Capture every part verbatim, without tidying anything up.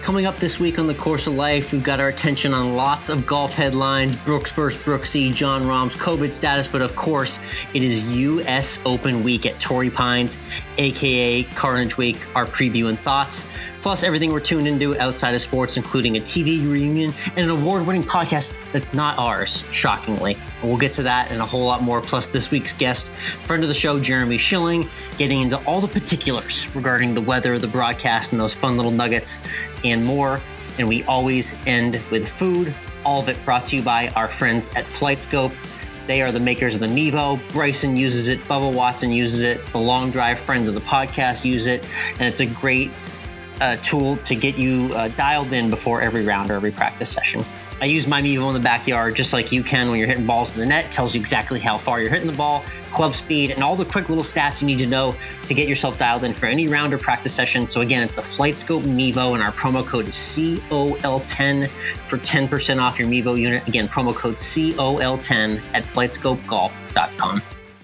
Coming up this week on The Course of Life, we've got our attention on lots of golf headlines, Brooks versus Brooksy, Jon Rahm's COVID status, but of course, it is U S Open week at Torrey Pines, aka Carnage Week, our preview and thoughts, plus everything we're tuned into outside of sports, including a T V reunion and an award-winning podcast that's not ours, shockingly. And we'll get to that and a whole lot more, plus this week's guest, friend of the show, Jeremy Schilling, getting into all the particulars regarding the weather, the broadcast, and those fun little nuggets and more. And we always end with food, all of it brought to you by our friends at FlightScope. They are the makers of the Mevo. Bryson uses it, Bubba Watson uses it, the Long Drive friends of the podcast use it, and it's a great uh, tool to get you uh, dialed in before every round or every practice session. I use my Mevo in the backyard just like you can when you're hitting balls in the net. It tells you exactly how far you're hitting the ball, club speed, and all the quick little stats you need to know to get yourself dialed in for any round or practice session. So again, it's the FlightScope Mevo, and our promo code is C O L ten for ten percent off your Mevo unit. Again, promo code C O L ten at flight scope golf dot com.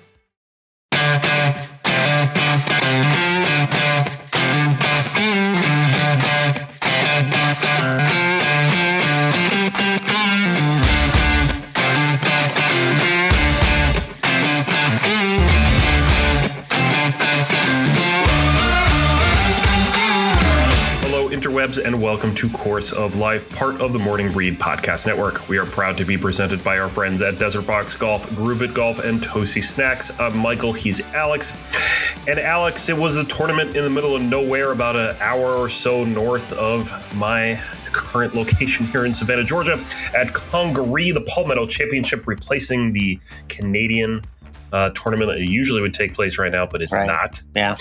Interwebs, and welcome to Course of Life, part of the Morning Breed Podcast Network. We are proud to be presented by our friends at Desert Fox Golf, Groove It Golf, and Toasty Snacks. I'm Michael, he's Alex. And Alex, it was a tournament in the middle of nowhere, about an hour or so north of my current location here in Savannah, Georgia, at Congaree, the Palmetto Championship, replacing the Canadian uh, tournament that usually would take place right now, but it's right. not. Yeah.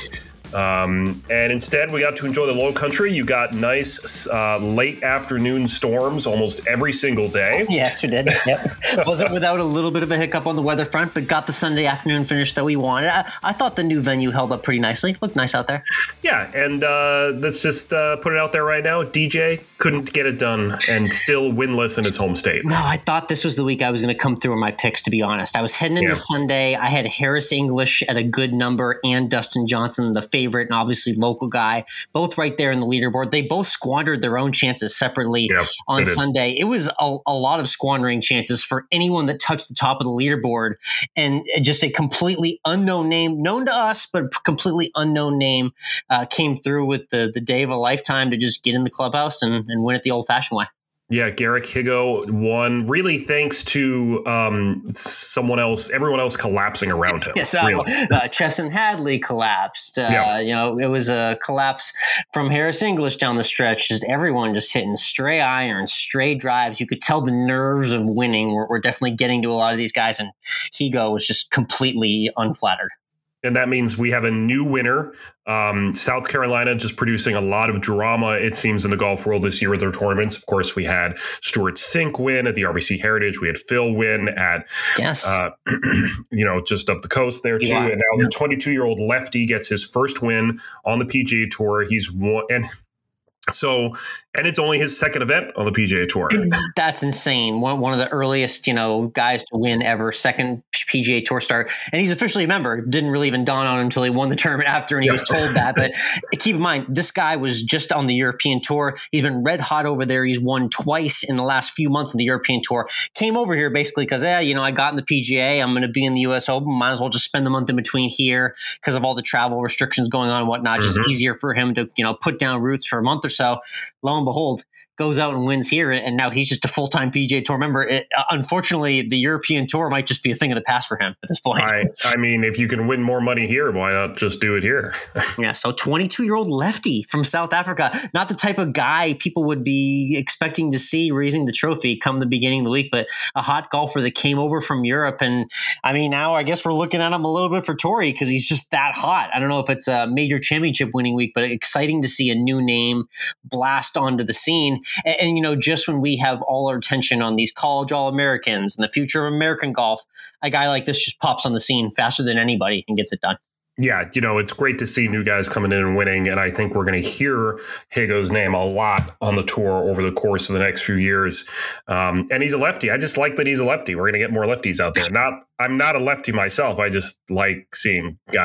Um, and instead, we got to enjoy the low country. You got nice uh, late afternoon storms almost every single day. Yes, we did. Yep. Wasn't without a little bit of a hiccup on the weather front, but got the Sunday afternoon finish that we wanted. I, I thought the new venue held up pretty nicely. Looked nice out there. Yeah, and uh, let's just uh, put it out there right now. D J couldn't get it done and still winless in his home state. No, I thought this was the week I was going to come through on my picks, to be honest. I was heading into Yeah. Sunday. I had Harris English at a good number and Dustin Johnson, the favorite and obviously local guy, both right there in the leaderboard. They both squandered their own chances separately Yeah, on they did. Sunday. It was a, a lot of squandering chances for anyone that touched the top of the leaderboard, and just a completely unknown name, known to us, but completely unknown name uh, came through with the, the day of a lifetime to just get in the clubhouse and, and win it the old-fashioned way. Yeah, Garrick Higo won, really thanks to um, someone else, everyone else collapsing around him. Yes, uh, really. uh, Chesson Hadley collapsed. Uh, Yeah. You know, it was a collapse from Harris English down the stretch. Just everyone just hitting stray irons, stray drives. You could tell the nerves of winning were, were definitely getting to a lot of these guys, and Higo was just completely unflattered. And that means we have a new winner. Um, South Carolina just producing a lot of drama, it seems, in the golf world this year with their tournaments. Of course, we had Stuart Sink win at the R B C Heritage. We had Phil win at, Yes. uh, you know, just up the coast there, too. Yeah. And now the twenty-two-year-old lefty gets his first win on the P G A Tour. He's won. And so, and it's only his second event on the P G A Tour. That's insane. One one of the earliest, you know, guys to win ever, second P G A Tour start. And he's officially a member. It didn't really even dawn on him until he won the tournament after, and he Yeah. was told that. But keep in mind, this guy was just on the European Tour. He's been red hot over there. He's won twice in the last few months on the European Tour. Came over here basically because, eh, you know, I got in the P G A. I'm going to be in the U S Open. Might as well just spend the month in between here because of all the travel restrictions going on and whatnot. Just Mhm. easier for him to, you know, put down roots for a month or so. Lo and behold, goes out and wins here, and now he's just a full-time P G A Tour member. It, uh, unfortunately, the European Tour might just be a thing of the past for him at this point. I, I mean, if you can win more money here, why not just do it here? Yeah, so twenty-two-year-old lefty from South Africa, not the type of guy people would be expecting to see raising the trophy come the beginning of the week, but a hot golfer that came over from Europe. And I mean, now I guess we're looking at him a little bit for Torrey because he's just that hot. I don't know if it's a major championship winning week, but exciting to see a new name blast onto the scene. And, and, you know, just when we have all our attention on these college All-Americans and the future of American golf, a guy like this just pops on the scene faster than anybody and gets it done. Yeah, you know, it's great to see new guys coming in and winning, and I think we're going to hear Higo's name a lot on the tour over the course of the next few years. Um, and he's a lefty. I just like that he's a lefty. We're going to get more lefties out there. Not, I'm not a lefty myself. I just like seeing guys that are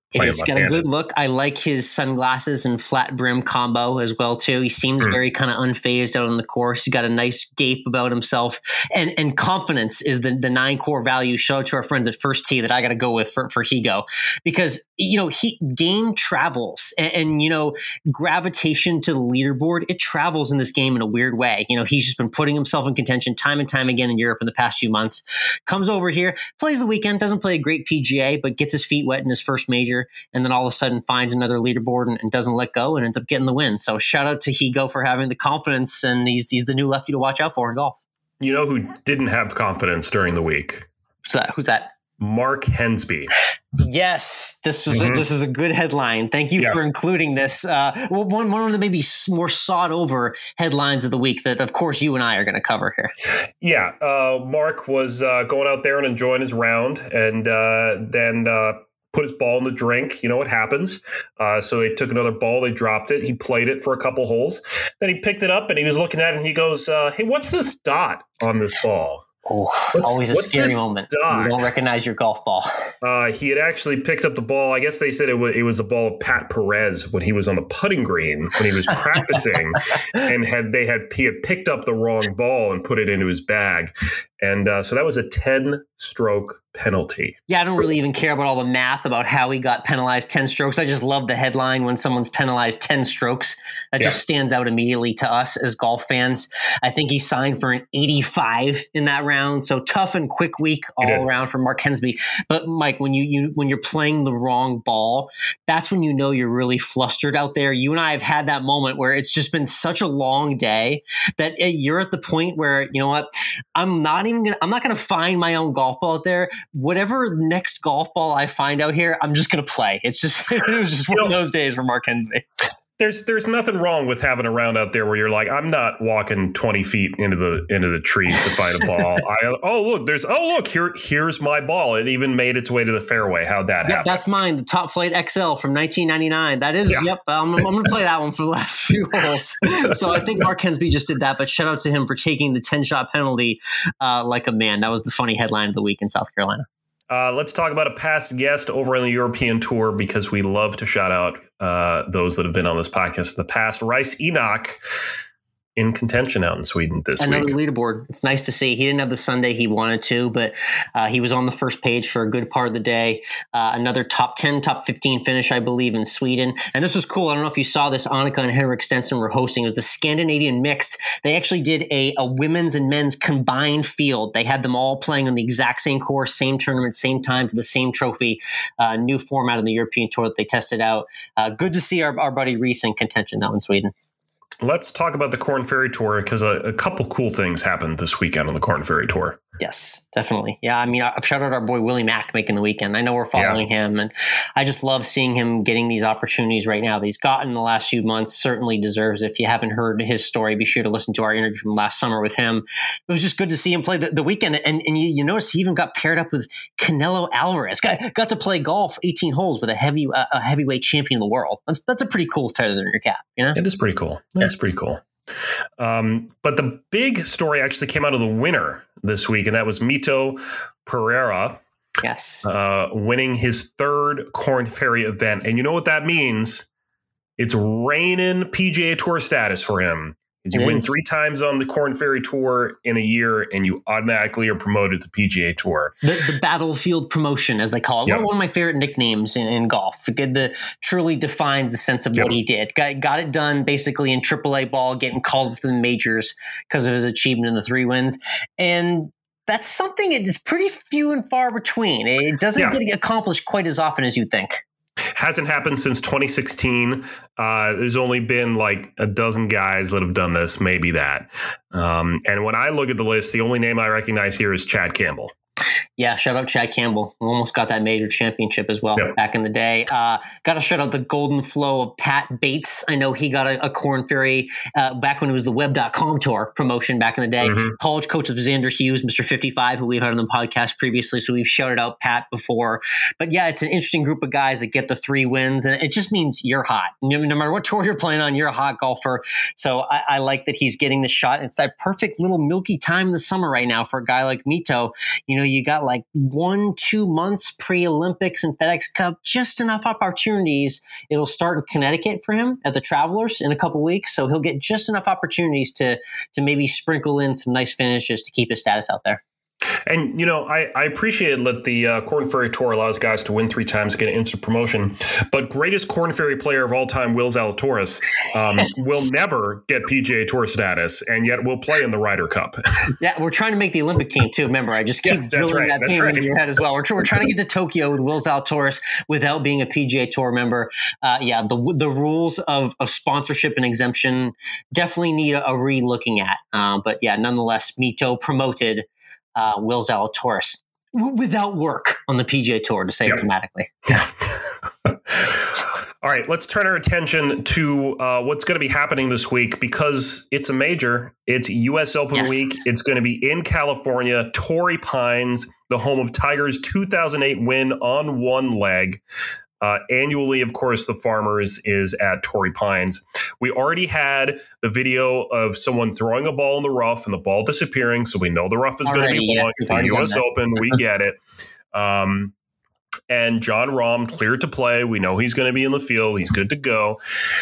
He's got a good look. I like his sunglasses and flat brim combo as well too. He seems mm. very kind of unfazed out on the course. He's got a nice gape about himself, and and confidence is the the nine core value. Shout out to our friends at First Tee that I got to go with for for Higo, because you know he game travels and, and you know gravitation to the leaderboard, it travels in this game in a weird way. You know he's just been putting himself in contention time and time again in Europe in the past few months. Comes over here, plays the weekend, doesn't play a great P G A, but gets his feet wet in his first major. And then all of a sudden finds another leaderboard and, and doesn't let go and ends up getting the win. So shout out to Higo for having the confidence, and he's he's the new lefty to watch out for in golf. You know who didn't have confidence during the week? Who's that? Who's that? Mark Hensby. Yes, this is mm-hmm. a, this is a good headline. Thank you yes. for including this. Uh, one one of the maybe more sought over headlines of the week that, of course, you and I are going to cover here. Yeah, uh, Mark was uh, going out there and enjoying his round, and uh, then. Uh, put his ball in the drink. You know what happens. Uh, so they took another ball. They dropped it. He played it for a couple holes. Then he picked it up and he was looking at it and he goes, uh, hey, what's this dot on this ball? Oh, what's, always a scary moment. Dot? You don't recognize your golf ball. Uh, he had actually picked up the ball. I guess they said it was, it was a ball of Pat Perez when he was on the putting green, when he was practicing, and had they had he had picked up the wrong ball and put it into his bag. And uh, so that was a ten-stroke penalty. Yeah, I don't really even care about all the math about how he got penalized ten strokes. I just love the headline when someone's penalized ten strokes. That yeah. just stands out immediately to us as golf fans. I think he signed for an eighty-five in that round. So tough and quick week all around for Mark Hensby. But Mike, when you, you when you're playing the wrong ball, that's when you know you're really flustered out there. You and I have had that moment where it's just been such a long day that you're at the point where, you know what, I'm not even gonna, I'm not going to find my own golf ball out there. Whatever next golf ball I find out here, I'm just going to play. It's just, it was just one you of those days for Mark Hensby. There's there's nothing wrong with having a round out there where you're like, I'm not walking twenty feet into the into the trees to find a ball. I, oh look, there's oh look here here's my ball. It even made its way to the fairway. How'd that yep, happen? That's mine, the Top Flight X L from nineteen ninety-nine. That is, yeah. yep. I'm, I'm going to play that one for the last few holes. So I think Mark Hensby just did that. But shout out to him for taking the ten shot penalty uh, like a man. That was the funny headline of the week in South Carolina. Uh, let's talk about a past guest over on the European Tour, because we love to shout out uh, those that have been on this podcast in the past. Rice Enoch in contention out in Sweden this Another week. Another leaderboard. It's nice to see. He didn't have the Sunday he wanted to, but uh, he was on the first page for a good part of the day. Uh, another top ten, top fifteen finish, I believe, in Sweden. And this was cool. I don't know if you saw this. Annika and Henrik Stenson were hosting. It was the Scandinavian Mixed. They actually did a, a women's and men's combined field. They had them all playing on the exact same course, same tournament, same time for the same trophy. Uh, new format of the European Tour that they tested out. Uh, good to see our, our buddy Reese in contention now in Sweden. Let's talk about the Corn Ferry Tour, because a, a couple cool things happened this weekend on the Corn Ferry Tour. Yes, definitely. Yeah, I mean, I've shouted out our boy Willie Mack making the weekend. I know we're following yeah. him, and I just love seeing him getting these opportunities right now that he's gotten in the last few months. Certainly deserves it. If you haven't heard his story, be sure to listen to our interview from last summer with him. It was just good to see him play the, the weekend, and, and you, you notice he even got paired up with Canelo Alvarez. Got, got to play golf eighteen holes with a heavy uh, a heavyweight champion of the world. That's, that's a pretty cool feather in your cap, you know? It is pretty cool. That's yeah. pretty cool. Um, but the big story actually came out of the winner this week, and that was Mito Pereira. Yes. Uh, winning his third Corn Ferry event. And you know what that means? It's reigning P G A Tour status for him. You it win is. three times on the Corn Ferry Tour in a year, and you automatically are promoted to P G A Tour. The, the battlefield promotion, as they call it. Yep. One of my favorite nicknames in, in golf. The truly defines the sense of yep. what he did. Got, got it done basically in triple A ball, getting called to the majors because of his achievement in the three wins. And that's something that is pretty few and far between. It doesn't yeah. get accomplished quite as often as you think. Hasn't happened since twenty sixteen. Uh, there's only been like a dozen guys that have done this, maybe that. Um, and when I look at the list, the only name I recognize here is Chad Campbell. Yeah, shout out Chad Campbell. Almost got that major championship as well yep. back in the day. Uh, got to shout out the golden flow of Pat Bates. I know he got a, a Corn Ferry uh, back when it was the web dot com tour promotion back in the day. Mm-hmm. College coach of Xander Hughes, Mister fifty-five, who we've had on the podcast previously. So we've shouted out Pat before. But yeah, it's an interesting group of guys that get the three wins. And it just means you're hot. No, no matter what tour you're playing on, you're a hot golfer. So I, I like that he's getting the shot. It's that perfect little milky time in the summer right now for a guy like Mito. You know, you got like one, two months pre-Olympics and FedEx Cup, just enough opportunities. It'll start in Connecticut for him at the Travelers in a couple weeks. So he'll get just enough opportunities to, to maybe sprinkle in some nice finishes to keep his status out there. And, you know, I, I appreciate that the uh, Corn Ferry Tour allows guys to win three times, get an instant promotion. But greatest Corn Ferry player of all time, Will Zalatoris, um, will never get P G A Tour status, and yet will play in the Ryder Cup. Yeah, we're trying to make the Olympic team, too. Remember, I just keep yeah, drilling right, that pain right. into your head as well. We're, we're trying to get to Tokyo with Will Zalatoris without being a P G A Tour member. Uh, yeah, the the rules of, of sponsorship and exemption definitely need a, a re-looking at. Uh, but yeah, nonetheless, Mito promoted Uh, Will Zalatoris w- without work on the P G A Tour, to say yep. it dramatically. Yeah. All right, let's turn our attention to uh, what's going to be happening this week, because it's a major. It's U S Open Yes. week. It's going to be in California, Torrey Pines, the home of Tiger's two thousand eight win on one leg. Uh, annually, of course, the Farmers is at Torrey Pines. We already had the video of someone throwing a ball in the rough and the ball disappearing, so we know the rough is going to be yeah, long. It's a U S Open. We get it. Um, and Jon Rahm cleared to play. We know he's going to be in the field. He's good to go.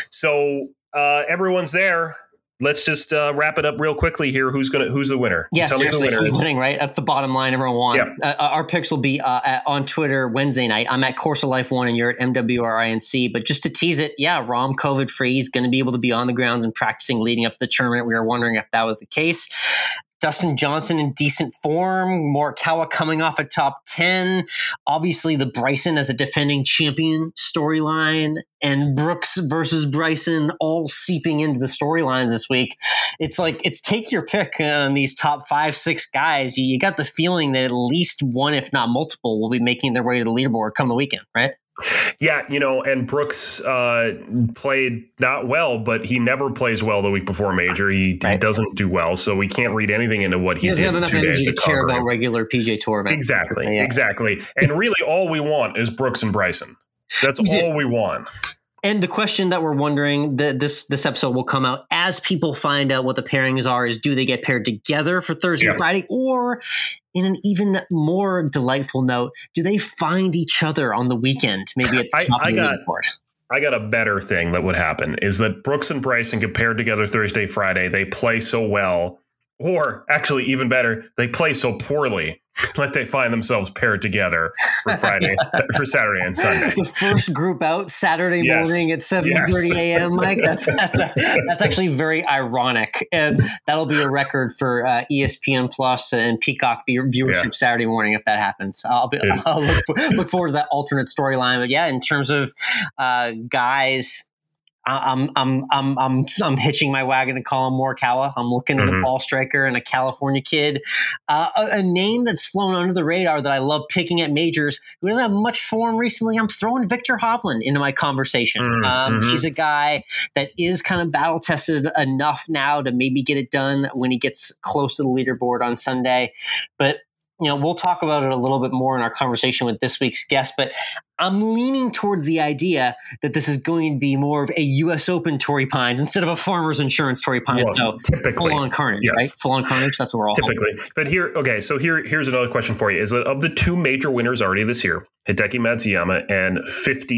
So uh, everyone's there. Let's just uh, wrap it up real quickly here. Who's gonna? Who's the winner? Yeah, Tell seriously, me the winner who's is. winning, right? That's the bottom line everyone wants. Yeah. Uh, our picks will be uh, at, on Twitter Wednesday night. I'm at Course of Life one and you're at M W R I N C. But just to tease it, yeah, Rahm COVID free. He's going to be able to be on the grounds and practicing leading up to the tournament. We were wondering if that was the case. Dustin Johnson in decent form. Morikawa coming off a top ten. Obviously, the Bryson as a defending champion storyline, and Brooks versus Bryson all seeping into the storylines this week. It's like, it's take your pick on these top five, six guys. You, you got the feeling that at least one, if not multiple, will be making their way to the leaderboard come the weekend, right? Yeah, you know, and Brooks uh, played not well, but he never plays well the week before major. He, right. he doesn't do well, so we can't read anything into what he, he doesn't did have enough two energy days to at care Concord. about regular P G A Tour events. Exactly, yeah. exactly. And really, all we want is Brooks and Bryson. That's we all did. we want. And the question that we're wondering, that this this episode will come out as people find out what the pairings are, is do they get paired together for Thursday Yeah. and Friday, or in an even more delightful note, do they find each other on the weekend, maybe at the I- top I of the got- leaderboard? I got a better thing that would happen, is that Brooks and Bryson get paired together Thursday, Friday. They play so well, or actually even better, they play so poorly that they find themselves paired together for Friday, for Saturday and Sunday. The first group out Saturday Yes. morning at seven thirty Yes. a.m., Mike. That's that's a, that's actually very ironic, and that'll be a record for uh, E S P N Plus and Peacock view- viewership Yeah. Saturday morning if that happens. I'll be Yeah. I'll look, for, look forward to that alternate storyline. But yeah, in terms of uh, guys. I'm I'm I'm I'm I'm hitching my wagon to Colin Morikawa. I'm looking at Mhm. a ball striker and a California kid, uh, a, a name that's flown under the radar that I love picking at majors, who doesn't have much form recently. I'm throwing Victor Hovland into my conversation. Mhm. Um, Mhm. he's a guy that is kind of battle tested enough now to maybe get it done when he gets close to the leaderboard on Sunday, but. You know, we'll talk about it a little bit more in our conversation with this week's guest, but I'm leaning towards the idea that this is going to be more of a U S Open Torrey Pines instead of a Farmers Insurance Torrey Pines. Well, So typically. full on carnage, Yes. right? Full on carnage. That's what we're all Typically. But here, okay, so here, here's another question for you. Is that of the two major winners already this year, Hideki Matsuyama and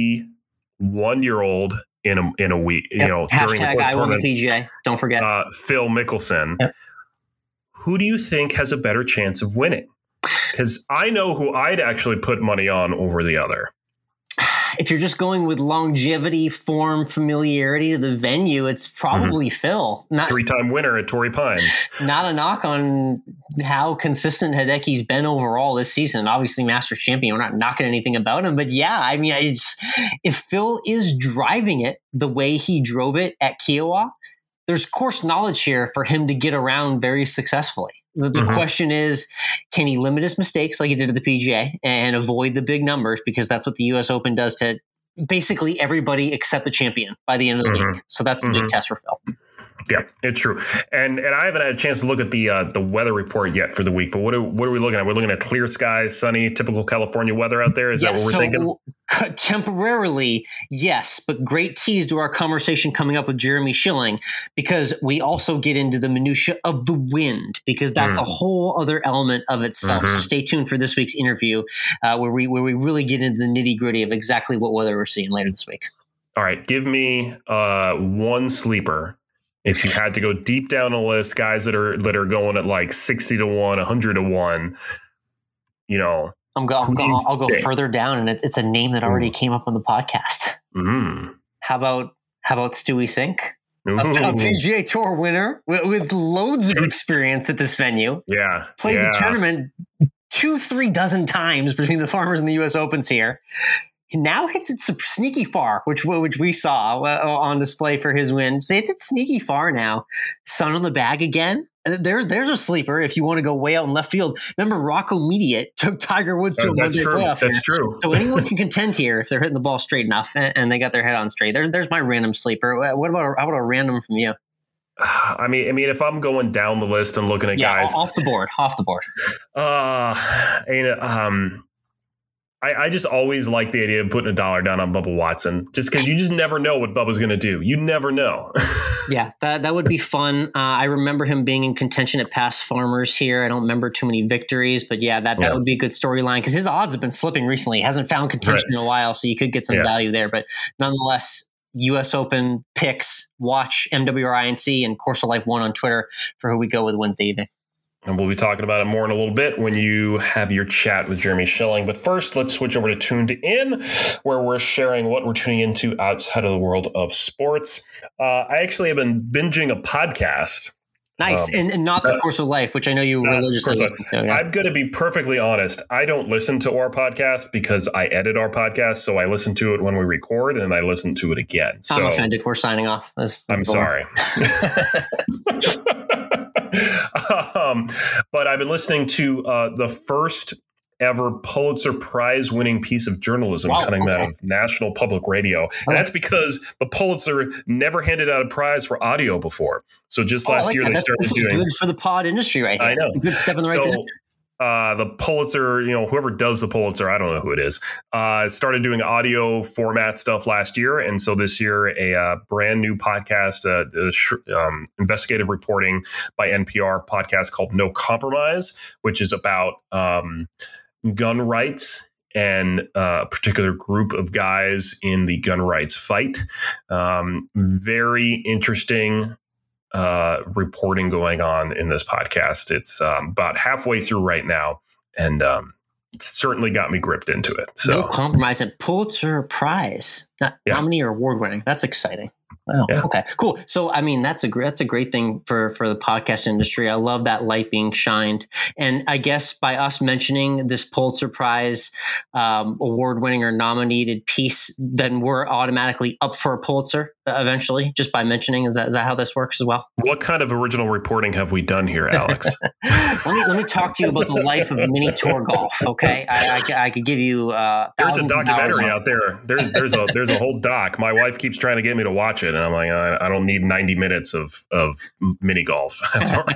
fifty-one-year-old in a in a week, you Yep. know, during the Hashtag course I won the tournament, P G A. Don't forget. uh, Phil Mickelson. Yep. Who do you think has a better chance of winning? Because I know who I'd actually put money on over the other. If you're just going with longevity, form, familiarity to the venue, it's probably Mm-hmm. Phil. Not Three-time winner at Torrey Pines. not a knock on how consistent Hideki's been overall this season. Obviously, Masters champion. We're not knocking anything about him, but yeah, I mean, I just, if Phil is driving it the way he drove it at Kiowa, there's course knowledge here for him to get around very successfully. The, the Mhm. question is, can he limit his mistakes like he did at the P G A and avoid the big numbers? Because that's what the U S Open does to basically everybody except the champion by the end of the Mhm. week. So that's the Mhm. big test for Phil. Yeah, it's true. And and I haven't had a chance to look at the uh, the weather report yet for the week. But what are, what are we looking at? We're looking at clear skies, sunny, typical California weather out there. Is yeah, that what we're so thinking? Temporarily, yes, but great tease to our conversation coming up with Jeremy Schilling, because we also get into the minutia of the wind, because that's mm. a whole other element of itself. Mm-hmm. So stay tuned for this week's interview, uh, where we where we really get into the nitty gritty of exactly what weather we're seeing later this week. All right, give me uh, one sleeper. If you had to go deep down the list, guys that are that are going at like sixty to one, one hundred to one, you know. I'm go, I'll, go, I'll go further down, and it, it's a name that already Ooh. came up on the podcast. Mm. How about how about Stewie Cink? A, a P G A Tour winner with, with loads of experience at this venue. Yeah. Played yeah. the tournament two, three dozen times between the Farmers and the U S Opens here. Now hits it sneaky far, which which we saw on display for his win. So it's it sneaky far now. Sun on the bag again. There, there's a sleeper if you want to go way out in left field. Remember, Rocco Mediate took Tiger Woods to oh, a one-day playoff. That's here. true. So anyone can contend here if they're hitting the ball straight enough and, and they got their head on straight. There, there's my random sleeper. What about how about a random from you? I mean, I mean, if I'm going down the list and looking at yeah, guys off the board, off the board. Uh, and, um. I, I just always like the idea of putting a dollar down on Bubba Watson, just because you just never know what Bubba's going to do. You never know. yeah, that that would be fun. Uh, I remember him being in contention at past Farmers here. I don't remember too many victories, but yeah, that, that yeah. would be a good storyline, because his odds have been slipping recently. He hasn't found contention right. in a while, so you could get some yeah. value there. But nonetheless, U S Open picks, watch M W R I N C and Course of Life One on Twitter for who we go with Wednesday evening. And we'll be talking about it more in a little bit when you have your chat with Jeremy Schilling. But first, let's switch over to Tuned In, where we're sharing what we're tuning into outside of the world of sports. Uh, I actually have been binging a podcast. Nice. Um, and, and not the uh, Course of Life, which I know you religiously listen to. Yeah. I'm going to be perfectly honest. I don't listen to our podcast because I edit our podcast. So I listen to it when we record and I listen to it again. So I'm offended. We're signing off. That's, that's I'm sorry. um, but I've been listening to uh, the first ever Pulitzer Prize winning piece of journalism wow, coming okay. out of National Public Radio. And that's because the Pulitzer never handed out a prize for audio before. So just oh, last like year that. they that's, started this doing is good for the pod industry right here. I know. A good step in the right so, direction. Uh, the Pulitzer, you know, whoever does the Pulitzer, I don't know who it is, uh, started doing audio format stuff last year. And so this year, a uh, brand new podcast, uh, a sh- um, investigative reporting by N P R podcast called No Compromise, which is about um, gun rights and uh, a particular group of guys in the gun rights fight. Um, very interesting uh, reporting going on in this podcast. It's um, about halfway through right now, and um, it's certainly got me gripped into it. So No Compromise and Pulitzer Prize. Not, yeah. Nominee or award winning. That's exciting. Wow. Yeah. Okay, cool. So, I mean, that's a great, that's a great thing for, for the podcast industry. I love that light being shined. And I guess by us mentioning this Pulitzer Prize um, award winning or nominated piece, then we're automatically up for a Pulitzer eventually, just by mentioning. Is that, is that how this works as well? What kind of original reporting have we done here, Alex? let me let me talk to you about the life of mini tour golf. Okay, I, I, I could give you. Uh, there's a documentary out there. There's there's a there's a whole doc. My wife keeps trying to get me to watch it, and I'm like, I, I don't need ninety minutes of of mini golf. That's all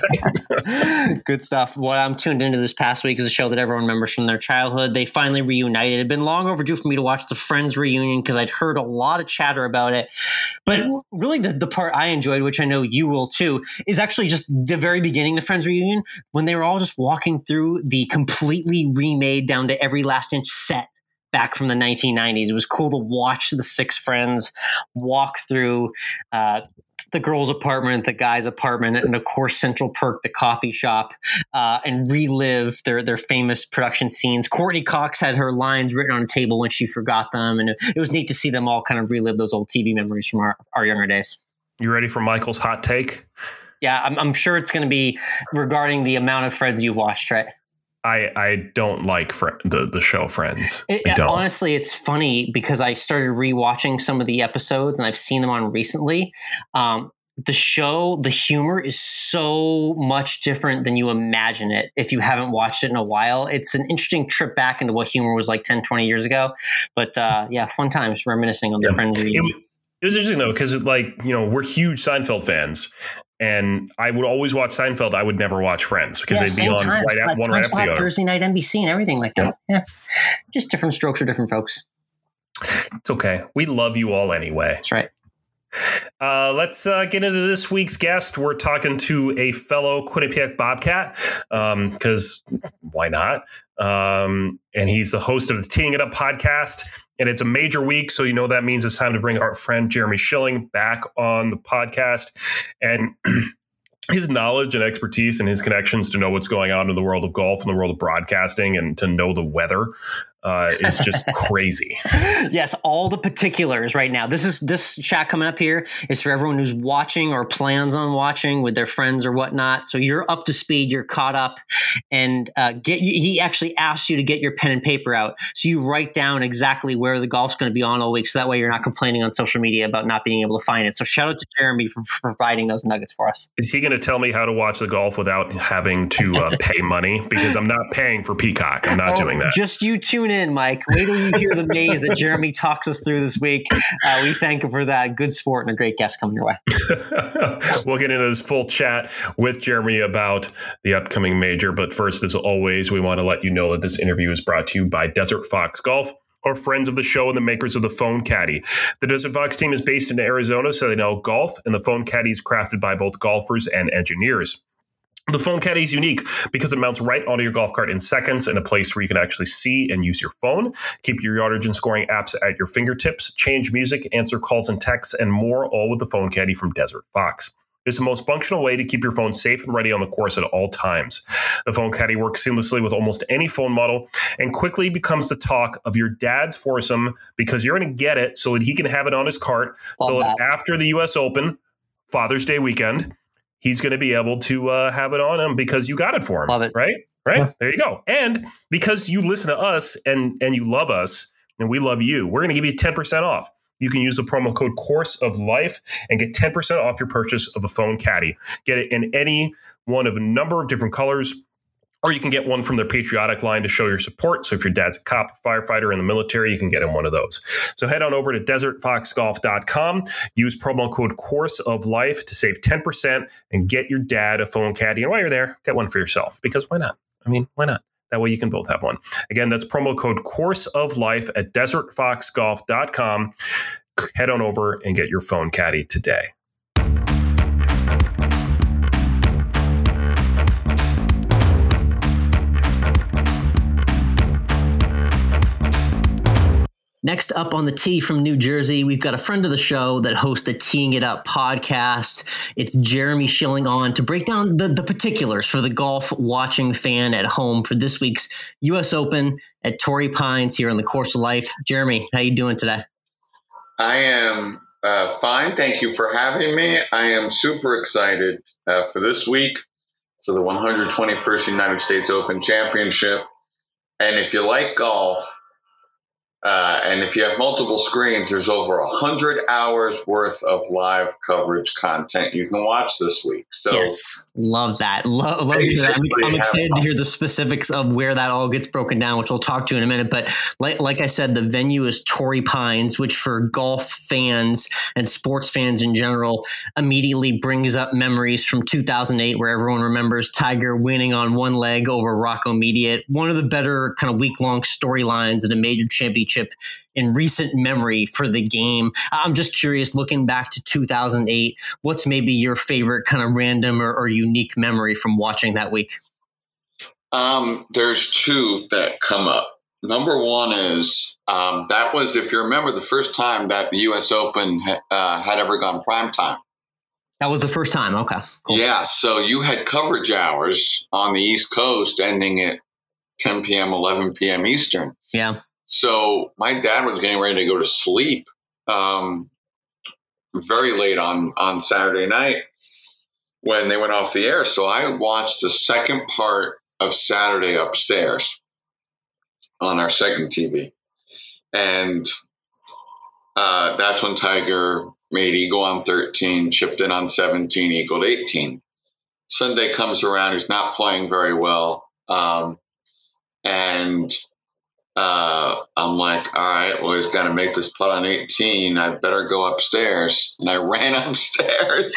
right. Good stuff. What I'm tuned into this past week is a show that everyone remembers from their childhood. They finally reunited. It had been long overdue for me to watch the Friends reunion because I'd heard a lot of chatter about it. But really, the, the part I enjoyed, which I know you will too, is actually just the very beginning, the Friends reunion, when they were all just walking through the completely remade down to every last inch set back from the nineteen nineties. It was cool to watch the six friends walk through uh, the girl's apartment, the guy's apartment, and of course Central Perk, the coffee shop, uh, and relive their their famous production scenes. Courtney Cox had her lines written on a table when she forgot them, and it, it was neat to see them all kind of relive those old T V memories from our, our younger days. You ready for Michael's hot take? Yeah, I'm, I'm sure it's going to be regarding the amount of Friends you've watched, right? I, I don't like fr- the, the show Friends. It, I don't. Honestly, it's funny because I started rewatching some of the episodes and I've seen them on recently. Um, the show, the humor is so much different than you imagine it if you haven't watched it in a while. It's an interesting trip back into what humor was like ten, twenty years ago. But uh, yeah, fun times reminiscing on the yeah. Friends reunion. It, It was interesting though, because like, you know, we're huge Seinfeld fans, and I would always watch Seinfeld. I would never watch Friends because yeah, they'd be on times, right at like, one right after the other. Thursday night N B C and everything like that. Yeah. yeah. Just different strokes for different folks. It's okay. We love you all anyway. That's right. Uh, let's uh, get into this week's guest. We're talking to a fellow Quinnipiac Bobcat because um, why not? Um, and he's the host of the Teeing It Up podcast. And it's a major week, so you know that means it's time to bring our friend Jeremy Schilling back on the podcast. And his knowledge and expertise and his connections to know what's going on in the world of golf and the world of broadcasting and to know the weather uh, is just crazy. Yes, all the particulars right now. This is this chat coming up here is for everyone who's watching or plans on watching with their friends or whatnot. So you're up to speed, you're caught up, and uh, get. He actually asks you to get your pen and paper out, so you write down exactly where the golf's going to be on all week. So that way you're not complaining on social media about not being able to find it. So shout out to Jeremy for, for providing those nuggets for us. Is he going to tell me how to watch the golf without having to uh, pay money? Because I'm not paying for Peacock. I'm not oh, doing that. Just you tune in, Mike. Wait till you hear the maze that Jeremy talks us through this week. Uh, we thank him for that. Good sport and a great guest coming your way. We'll get into this full chat with Jeremy about the upcoming major. But first, as always, we want to let you know that this interview is brought to you by Desert Fox Golf, our friends of the show and the makers of the Phone Caddy. The Desert Fox team is based in Arizona, so they know golf, and the Phone Caddy is crafted by both golfers and engineers. The Phone Caddy is unique because it mounts right onto your golf cart in seconds in a place where you can actually see and use your phone, keep your yardage and scoring apps at your fingertips, change music, answer calls and texts, and more, all with the Phone Caddy from Desert Fox. It's the most functional way to keep your phone safe and ready on the course at all times. The Phone Caddy works seamlessly with almost any phone model and quickly becomes the talk of your dad's foursome because you're going to get it so that he can have it on his cart. Love so that. After the U S Open, Father's Day weekend, he's going to be able to uh, have it on him because you got it for him. Love it. Right? Right? Yeah. There you go. And because you listen to us and, and you love us and we love you, we're going to give you ten percent off. You can use the promo code Course of Life and get ten percent off your purchase of a Phone Caddy. Get it in any one of a number of different colors, or you can get one from their patriotic line to show your support. So if your dad's a cop, firefighter in the military, you can get him one of those. So head on over to desert fox golf dot com, use promo code Course of Life to save ten percent and get your dad a Phone Caddy. And while you're there, get one for yourself because why not? I mean, why not? That way you can both have one. Again, that's promo code Course of Life at desert fox golf dot com. Head on over and get your Phone Caddy today. Next up on the tee from New Jersey, we've got a friend of the show that hosts the Teeing It Up podcast. It's Jeremy Schilling on to break down the, the particulars for the golf watching fan at home for this week's U S Open at Torrey Pines here on the Course of Life. Jeremy, how you doing today? I am uh, fine. Thank you for having me. I am super excited uh, for this week for the one hundred twenty-first United States Open Championship. And if you like golf, Uh, and if you have multiple screens, there's over one hundred hours worth of live coverage content you can watch this week. So yes, love that. Love, love to hear that. I'm, I'm excited to hear the specifics of where that all gets broken down, which we'll talk to in a minute. But like, like I said, the venue is Torrey Pines, which for golf fans and sports fans in general immediately brings up memories from two thousand eight, where everyone remembers Tiger winning on one leg over Rocco Mediate. One of the better kind of week-long storylines in a major championship in recent memory for the game. I'm just curious, looking back to two thousand eight, what's maybe your favorite kind of random or, or unique memory from watching that week? Um, there's two that come up. Number one is um, that was, if you remember, the first time that the U S Open ha- uh, had ever gone primetime. That was the first time. Okay. Cool. Yeah. So you had coverage hours on the East Coast ending at ten p.m., eleven p.m. Eastern. Yeah. So my dad was getting ready to go to sleep um, very late on, on Saturday night when they went off the air. So I watched the second part of Saturday upstairs on our second T V. And uh, that's when Tiger made eagle on thirteen, chipped in on seventeen, eagled eighteen. Sunday comes around, he's not playing very well. Um, and uh, I'm like, all right, well, he's got to make this putt on eighteen. I better go upstairs. And I ran upstairs.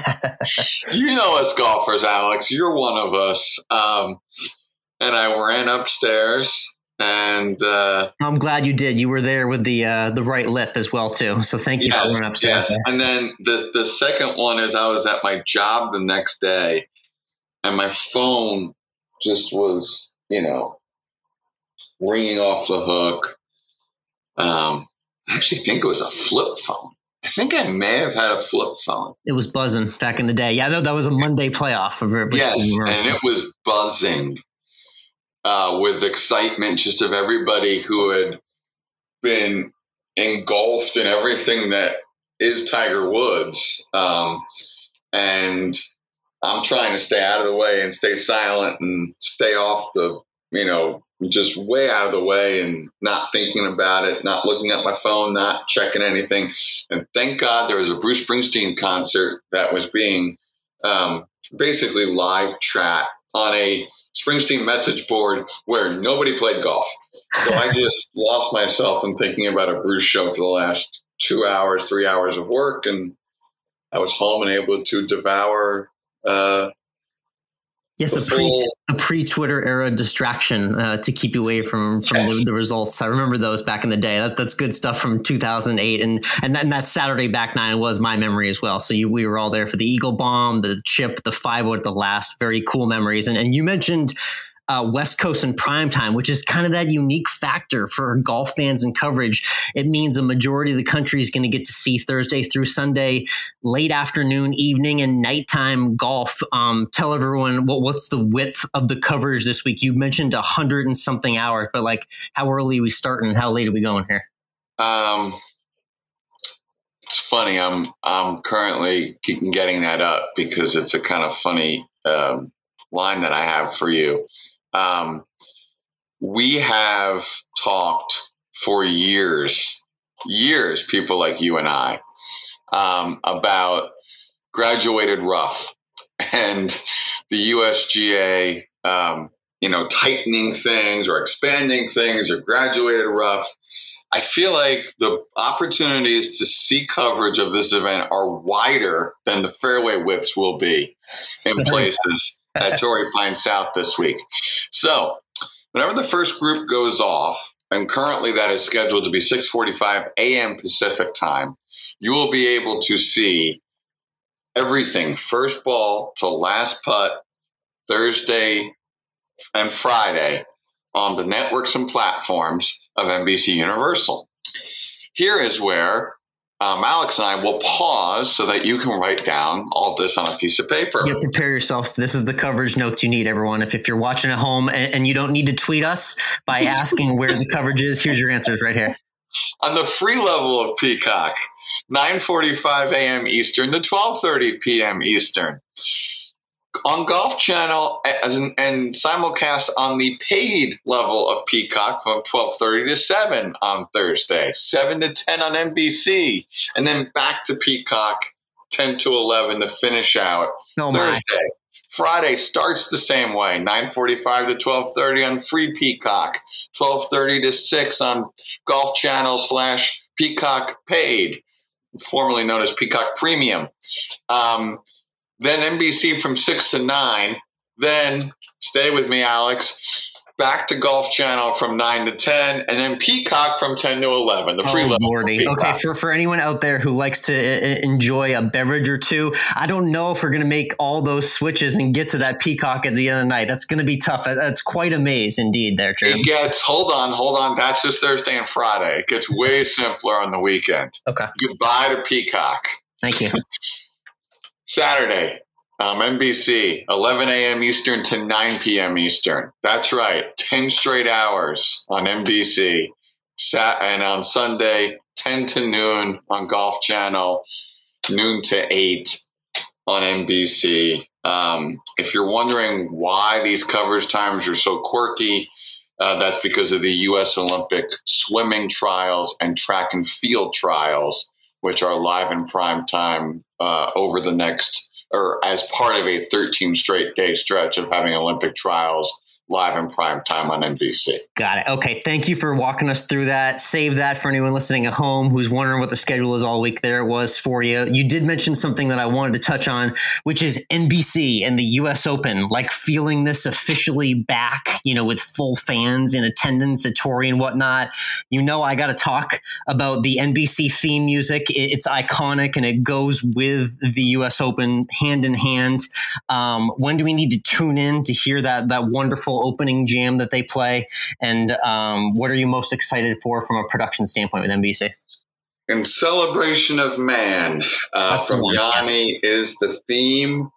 You know us golfers, Alex. You're one of us. Um, and I ran upstairs. And uh, I'm glad you did. You were there with the uh, the right lip as well, too. So thank you yes, for running upstairs. Yes. And then the, the second one is I was at my job the next day. And my phone just was, you know, ringing off the hook. Um, I actually think it was a flip phone. I think I may have had a flip phone. It was buzzing back in the day. Yeah, I know that was a Monday playoff. Yes, and it was buzzing uh, with excitement just of everybody who had been engulfed in everything that is Tiger Woods. Um, and I'm trying to stay out of the way and stay silent and stay off the, you know, just way out of the way and not thinking about it, not looking at my phone, not checking anything. And thank God there was a Bruce Springsteen concert that was being um, basically live chat on a Springsteen message board where nobody played golf. So I just lost myself in thinking about a Bruce show for the last two hours, three hours of work. And I was home and able to devour uh, Yes, a pre a pre Twitter era distraction uh, to keep you away from from yes. the, the results. I remember those back in the day. That, that's good stuff from two thousand eight, and and then that Saturday back nine was my memory as well. So you, we were all there for the Eagle Bomb, the chip, the five wood at the last. Very cool memories. And and you mentioned Uh, West Coast in prime time, which is kind of that unique factor for golf fans and coverage. It means a majority of the country is going to get to see Thursday through Sunday, late afternoon, evening, and nighttime golf. Um, tell everyone what, what's the width of the coverage this week. You mentioned a hundred and something hours, but like how early are we starting and how late are we going here? Um, it's funny. I'm I'm currently getting that up because it's a kind of funny um, line that I have for you. Um, we have talked for years, years, people like you and I, um, about graduated rough and the U S G A, um, you know, tightening things or expanding things or graduated rough. I feel like the opportunities to see coverage of this event are wider than the fairway widths will be in places at Torrey Pines South this week. So whenever the first group goes off, and currently that is scheduled to be six forty-five a.m. Pacific time, you will be able to see everything first ball to last putt Thursday and Friday on the networks and platforms of N B C Universal. Here is where Um, Alex and I will pause so that you can write down all this on a piece of paper. Yeah, prepare yourself. This is the coverage notes you need, everyone. If, if you're watching at home and, and you don't need to tweet us by asking where the coverage is, here's your answers right here. On the free level of Peacock, nine forty-five a.m. Eastern to twelve thirty p.m. Eastern. On Golf Channel as an, and simulcast on the paid level of Peacock from twelve thirty to seven on Thursday, seven to ten on N B C, and then back to Peacock ten to eleven to finish out oh Thursday. My. Friday starts the same way, nine forty-five to twelve thirty on free Peacock, twelve thirty to six on Golf Channel slash Peacock Paid, formerly known as Peacock Premium. Um, Then N B C from six to nine. Then, stay with me, Alex, back to Golf Channel from nine to ten. And then Peacock from ten to eleven. The free oh, level. Lordy. Okay, for, for anyone out there who likes to uh, enjoy a beverage or two, I don't know if we're going to make all those switches and get to that Peacock at the end of the night. That's going to be tough. That's quite a maze indeed there, Jim. It gets, hold on, hold on. That's just Thursday and Friday. It gets way simpler on the weekend. Okay. Goodbye to Peacock. Thank you. Saturday, um, N B C, eleven a.m. Eastern to nine p.m. Eastern. That's right, ten straight hours on N B C. Sat- and on Sunday, ten to noon on Golf Channel, noon to eight on N B C. Um, if you're wondering why these coverage times are so quirky, uh, that's because of the U S Olympic swimming trials and track and field trials, which are live in prime time uh, over the next, or as part of a thirteen straight day stretch of having Olympic trials live in prime time on N B C. Got it. Okay. Thank you for walking us through that. Save that for anyone listening at home who's wondering what the schedule is all week. There it was for you. You did mention something that I wanted to touch on, which is N B C and the U S Open, like feeling this officially back, you know, with full fans in attendance at Torrey and whatnot. You know, I got to talk about the N B C theme music. It's iconic and it goes with the U S Open hand in hand. Um, when do we need to tune in to hear that, that wonderful opening jam that they play? And um, what are you most excited for from a production standpoint with N B C? In Celebration of Man, uh, from one, Yanni yes. is the theme.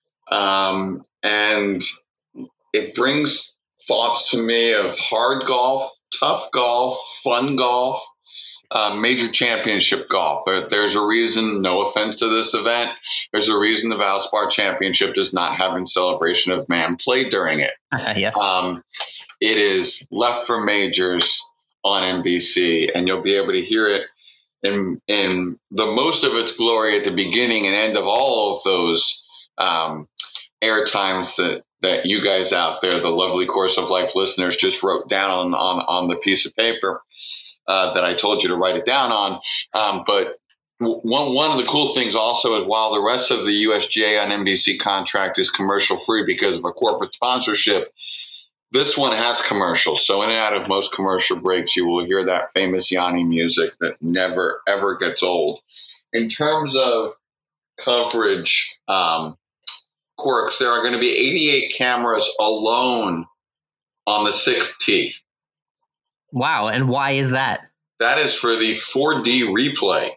Um, and it brings thoughts to me of hard golf, tough golf, fun golf, uh, major championship golf. There, there's a reason, no offense to this event, there's a reason the Valspar Championship does not have In Celebration of Man played during it. Yes. Um, it is left for majors on N B C, and you'll be able to hear it in, in the most of its glory at the beginning and end of all of those um, air times that, that you guys out there, the lovely Course of Life listeners, just wrote down on, on, on the piece of paper uh, that I told you to write it down on. Um, but one, one of the cool things also is while the rest of the U S G A on N B C contract is commercial free because of a corporate sponsorship, this one has commercials. So in and out of most commercial breaks, you will hear that famous Yanni music that never, ever gets old. In terms of coverage, um, quirks, there are going to be eighty-eight cameras alone on the sixth tee. Wow. And why is that? That is for the four D replay.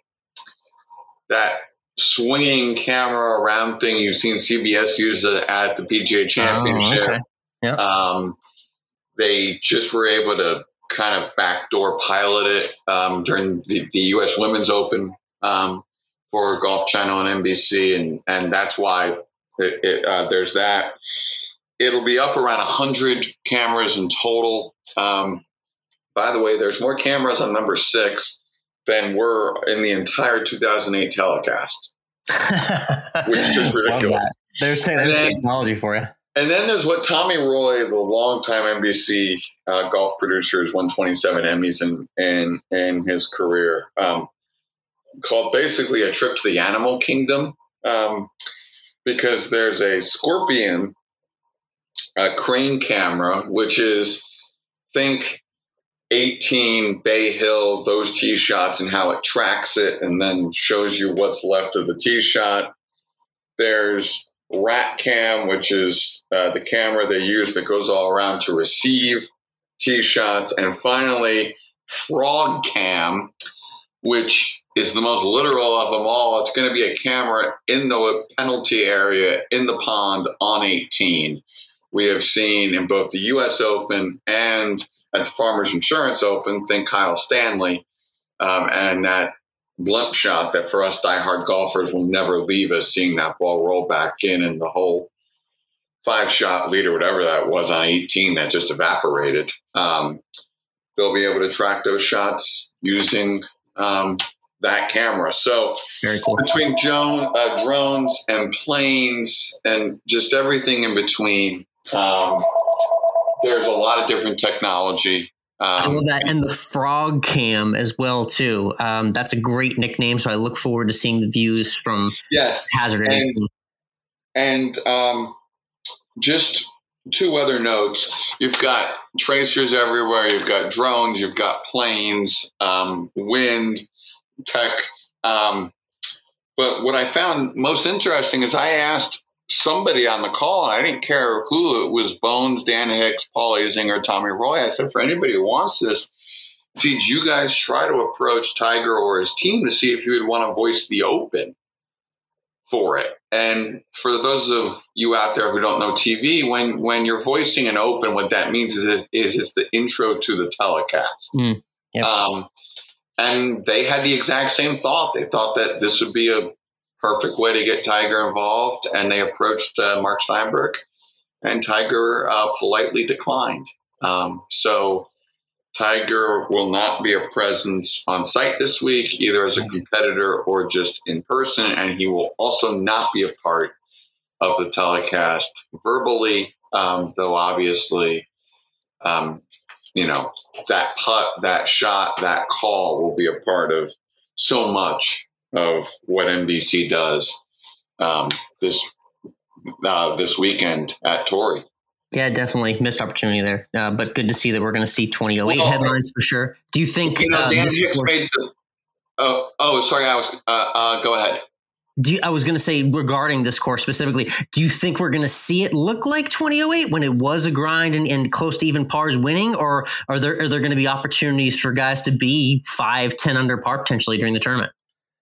That swinging camera around thing you've seen C B S use at the P G A Championship. Oh, okay. Yeah. Um, they just were able to kind of backdoor pilot it um, during the, the U S Women's Open um, for Golf Channel and N B C, and and that's why it, it, uh, there's that. It'll be up around one hundred cameras in total. Um, by the way, there's more cameras on number six than were in the entire two thousand eight telecast, which is just ridiculous. There's, te- there's then, technology for you. And then there's what Tommy Roy, the longtime N B C uh, golf producer, has won twenty-seven Emmys in in, in his career, um, called basically A Trip to the Animal Kingdom, um, because there's a Scorpion uh, crane camera, which is, think eighteen Bay Hill, those tee shots and how it tracks it and then shows you what's left of the tee shot. There's Rat Cam, which is uh, the camera they use that goes all around to receive tee shots. And finally, Frog Cam, which is the most literal of them all. It's going to be a camera in the penalty area in the pond on eighteen. We have seen in both the U S Open and at the Farmers Insurance Open, think Kyle Stanley, um, and that blimp shot that for us diehard golfers will never leave us, seeing that ball roll back in and the whole five-shot lead or whatever that was on eighteen that just evaporated. Um, they'll be able to track those shots using um, that camera. So Very cool. Between drone, uh, drones and planes and just everything in between, um, there's a lot of different technology. Um, I love that. And the Frog Cam as well, too. Um, that's a great nickname. So I look forward to seeing the views from yes, Hazard and, eighteen. And um, just two other notes. You've got tracers everywhere. You've got drones. You've got planes, um, wind, tech. Um, but what I found most interesting is I asked somebody on the call, and I didn't care who it was, Bones, Dan Hicks, Paul Azinger, Tommy Roy. I said, for anybody who wants this, did you guys try to approach Tiger or his team to see if you would want to voice the Open for it? And for those of you out there who don't know T V, when when you're voicing an Open, what that means is, it, is it's the intro to the telecast. Mm, yep. um, and they had the exact same thought. They thought that this would be a perfect way to get Tiger involved, and they approached uh, Mark Steinberg, and Tiger uh, politely declined. Um, so Tiger will not be a presence on site this week, either as a competitor or just in person, and he will also not be a part of the telecast verbally, um, though obviously um, you know, that putt, that shot, that call will be a part of so much of what N B C does um, this uh, this weekend at Torrey. Yeah, definitely missed opportunity there, uh, but good to see that we're going to see twenty oh eight well, headlines for sure. Do you think? You know, uh, Dan this Hicks course, made the. Oh, oh, sorry, Alex. Uh, uh, go ahead. Do you, I was going to say regarding this course specifically, do you think we're going to see it look like twenty oh eight when it was a grind and, and close to even pars winning, or are there are there going to be opportunities for guys to be five, ten under par potentially during the tournament?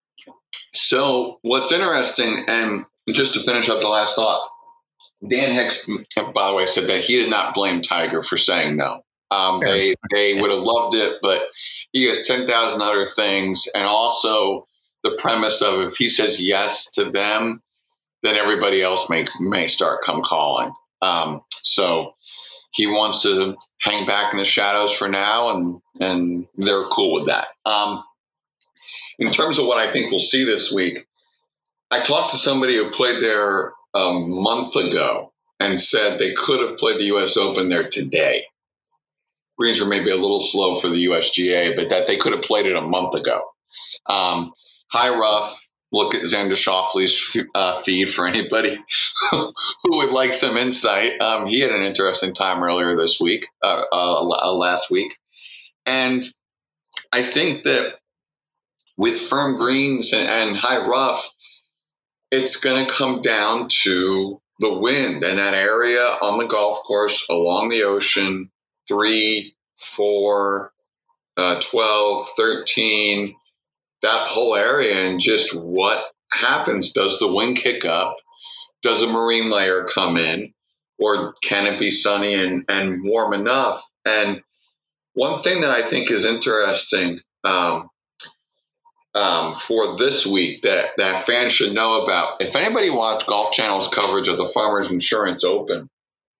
So what's interesting, and just to finish up the last thought, Dan Hicks, by the way, said that he did not blame Tiger for saying no. Um, they they would have loved it, but he has ten thousand other things, and also the premise of if he says yes to them, then everybody else may may start come calling. Um, so he wants to hang back in the shadows for now, and and they're cool with that. Um, in terms of what I think we'll see this week, I talked to somebody who played there a month ago and said they could have played the U S Open there today. Greens are maybe a little slow for the U S G A, but that they could have played it a month ago. Um, high rough. Look at Xander Schauffele's uh, feed for anybody who would like some insight. Um, he had an interesting time earlier this week, uh, uh, last week. And I think that with firm greens and, and high rough, it's going to come down to the wind and that area on the golf course along the ocean, three, four, uh, twelve, thirteen, that whole area, and just what happens. Does the wind kick up? Does a marine layer come in? Or can it be sunny and, and warm enough? And one thing that I think is interesting um, um, for this week that, that fans should know about, if anybody watched Golf Channel's coverage of the Farmers Insurance Open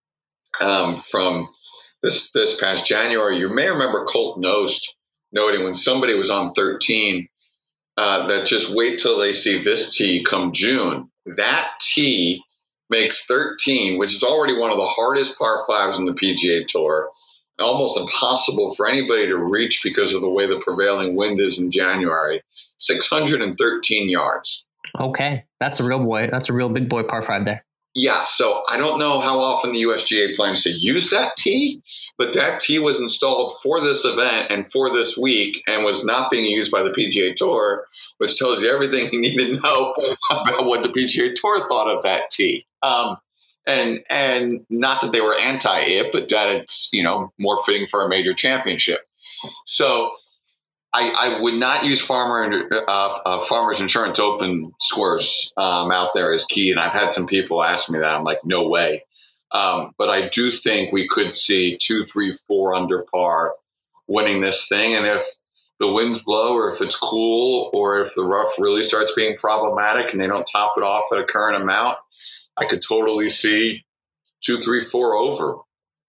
um, from this, this past January, you may remember Colt Knost noting when somebody was on thirteen, Uh, that just wait till they see this tee come June. That tee makes thirteen, which is already one of the hardest par fives in the P G A Tour, almost impossible for anybody to reach because of the way the prevailing wind is in January, six hundred thirteen yards. Okay, that's a real boy. That's a real big boy par five there. Yeah, so I don't know how often the U S G A plans to use that tee, but that tee was installed for this event and for this week and was not being used by the P G A Tour, which tells you everything you need to know about what the P G A Tour thought of that tee. Um, and and not that they were anti-it, but that it's, you know, more fitting for a major championship. So I, I would not use Farmer uh, uh, Farmers Insurance Open scores um, out there as key. And I've had some people ask me that. I'm like, no way. Um, but I do think we could see two, three, four under par winning this thing. And if the winds blow or if it's cool or if the rough really starts being problematic and they don't top it off at a current amount, I could totally see two, three, four over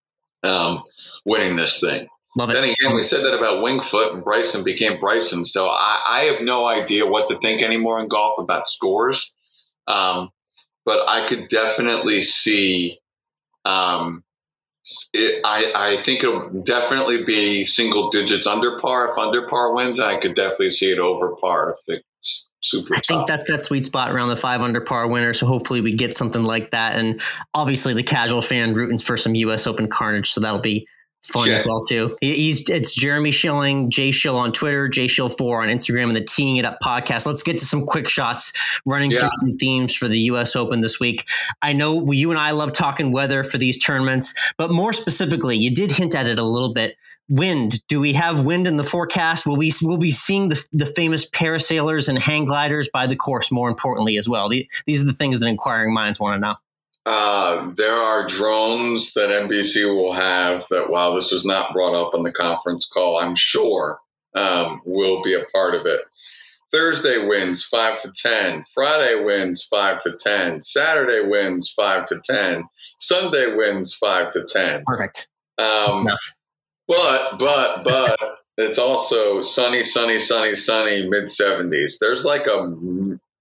um, winning this thing. Love it. Then again, we said that about Winged Foot and Bryson became Bryson. So I, I have no idea what to think anymore in golf about scores. Um, but I could definitely see um, it, I, I think it'll definitely be single digits under par. If under par wins, I could definitely see it over par if it's super I tough. think that's that sweet spot around the five under par winner. So hopefully we get something like that. And obviously the casual fan rooting for some U S Open carnage. So that'll be fun yeah. as well too. He's it's Jeremy Schilling, Jay Schill on Twitter, Jay Schill four on Instagram, and the Teeing It Up podcast. Let's get to some quick shots running yeah. through some themes for the U S Open this week. I know you and I love talking weather for these tournaments, but more specifically, you did hint at it a little bit. Wind. Do we have wind in the forecast? Will we will be seeing the the famous parasailers and hang gliders by the course? More importantly, as well, the, these are the things that inquiring minds want to know. Uh, there are drones that N B C will have that, while this was not brought up on the conference call, I'm sure um, will be a part of it. Thursday wins five to ten. Friday wins five to ten. Saturday wins five to ten. Sunday wins five to ten. Perfect. Um, Enough. But, but, but it's also sunny, sunny, sunny, sunny, mid seventies. There's like a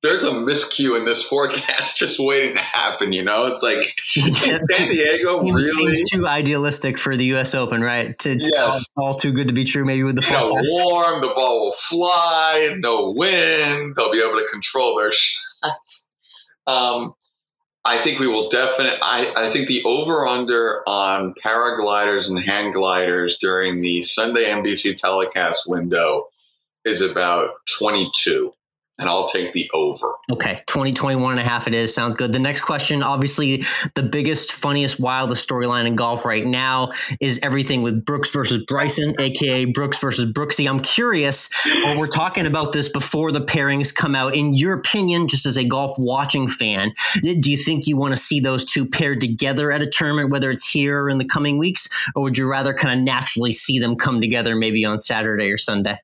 there's a miscue in this forecast just waiting to happen. You know, it's like Yeah, San Diego it really seems too idealistic for the U S Open, right? To, to Yes. all, all too good to be true. Maybe with the you know, forecast. warm, the ball will fly, no wind. They'll be able to control their shots. Um, I think we will definitely. I, I think the over-under on paragliders and hang gliders during the Sunday N B C telecast window is about twenty-two, and I'll take the over. Okay, twenty, twenty-one and a half it is. Sounds good. The next question, obviously the biggest, funniest, wildest storyline in golf right now is everything with Brooks versus Bryson, a k a. Brooks versus Brooksy. I'm curious, when we're talking about this before the pairings come out, in your opinion, just as a golf watching fan, do you think you want to see those two paired together at a tournament, whether it's here or in the coming weeks, or would you rather kind of naturally see them come together maybe on Saturday or Sunday?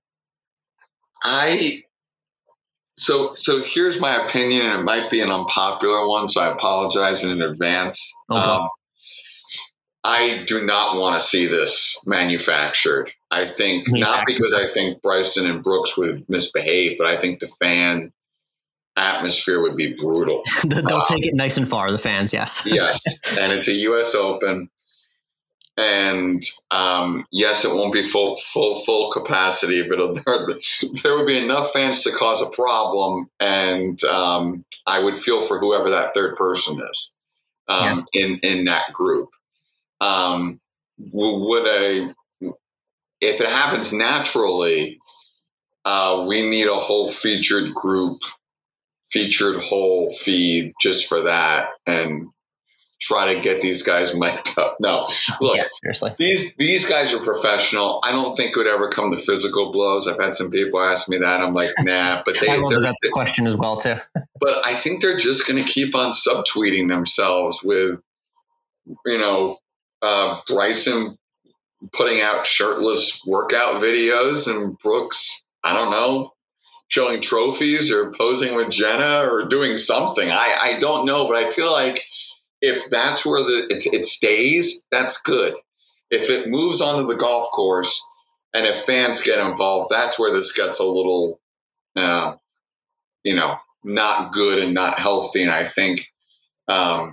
I... So so here's my opinion, and it might be an unpopular one, so I apologize in advance. Okay. Um, I do not want to see this manufactured. I think, not because I think Bryson and Brooks would misbehave, but I think the fan atmosphere would be brutal. They'll um, take it nice and far, the fans, yes. Yes, and it's a U S Open. And um, yes, it won't be full, full, full capacity, but there, there would be enough fans to cause a problem, and um, I would feel for whoever that third person is um, yeah. in in that group. Um, would a if it happens naturally, uh, we need a whole featured group, featured whole feed just for that, and try to get these guys mic'd up. No, look, yeah, seriously. these these guys are professional. I don't think it would ever come to physical blows. I've had some people ask me that. I'm like, nah. But they, I love that that's a question as well too. But I think they're just going to keep on subtweeting themselves with, you know, uh, Bryson putting out shirtless workout videos and Brooks, I don't know, showing trophies or posing with Jenna or doing something. I, I don't know, but I feel like if that's where the it, it stays, that's good. If it moves onto the golf course and if fans get involved, that's where this gets a little, uh, you know, not good and not healthy. And I think um,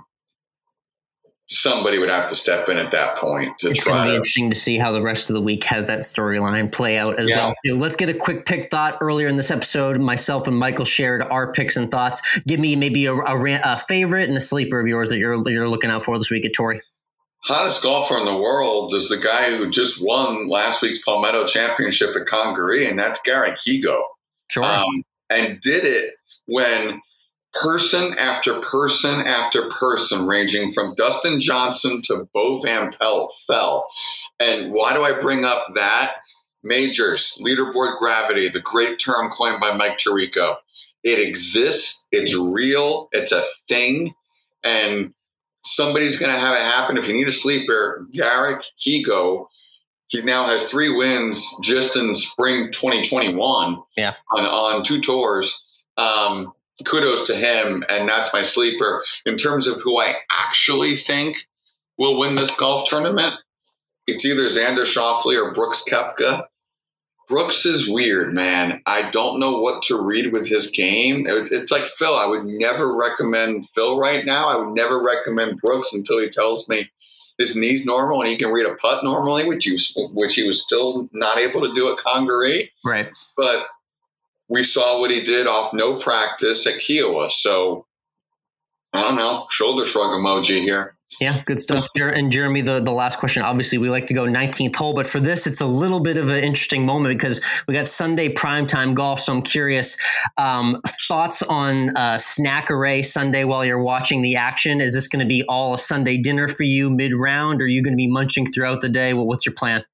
somebody would have to step in at that point to it's try. It's going to be interesting to see how the rest of the week has that storyline play out as yeah. well. Let's get a quick pick thought. Earlier in this episode, myself and Michael shared our picks and thoughts. Give me maybe a, a, a favorite and a sleeper of yours that you're you're looking out for this week at Torrey. Hottest golfer in the world is the guy who just won last week's Palmetto Championship at Congaree, and that's Garrick Higgo. Sure. Um, and did it when person after person after person, ranging from Dustin Johnson to Bo Van Pelt, fell. And why do I bring up that? Majors, leaderboard gravity, the great term coined by Mike Tirico. It exists. It's real. It's a thing. And somebody's going to have it happen. If you need a sleeper, Garrick Higgo, he now has three wins just in spring twenty twenty-one yeah. on, on two tours. Um, kudos to him, and that's my sleeper. In terms of who I actually think will win this golf tournament, it's either Xander Schauffele or Brooks Koepka. Brooks is weird, man. I don't know what to read with his game. It, it's like Phil. I would never recommend Phil right now. I would never recommend Brooks until he tells me his knee's normal and he can read a putt normally, which he, which he was still not able to do at Congaree. Right. But we saw what he did off no practice at Kiowa. So, I don't know, shoulder shrug emoji here. Yeah, good stuff. And Jeremy, the, the last question, obviously we like to go nineteenth hole, but for this, it's a little bit of an interesting moment because we got Sunday primetime golf. So I'm curious, um, thoughts on uh, snack array Sunday while you're watching the action? Is this going to be all a Sunday dinner for you mid-round? Or are you going to be munching throughout the day? Well, what's your plan?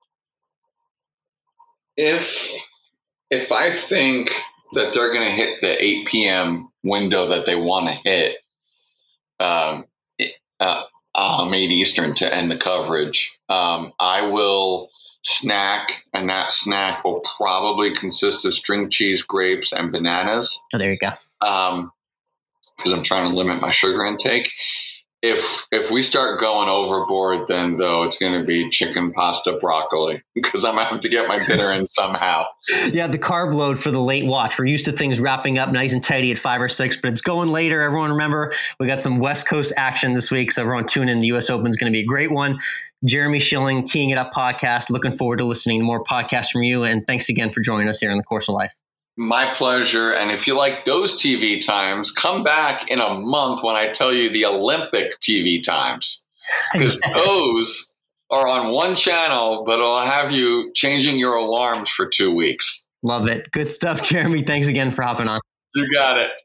If... If I think that they're going to hit the eight p.m. window that they want to hit, um, uh, um, eight Eastern to end the coverage, um, I will snack, and that snack will probably consist of string cheese, grapes, and bananas. Oh, there you go. Um, because I'm trying to limit my sugar intake. If if we start going overboard, then though it's going to be chicken, pasta, broccoli because I'm having to get my dinner in somehow. Yeah, the carb load for the late watch. We're used to things wrapping up nice and tidy at five or six, but it's going later. Everyone remember, we got some West Coast action this week, so everyone tune in. The U S Open is going to be a great one. Jeremy Schilling, Teeing It Up podcast. Looking forward to listening to more podcasts from you, and thanks again for joining us here in the Course of Life. My pleasure. And if you like those T V times, come back in a month when I tell you the Olympic T V times. Because those are on one channel, but it'll have you changing your alarms for two weeks. Love it. Good stuff, Jeremy. Thanks again for hopping on. You got it.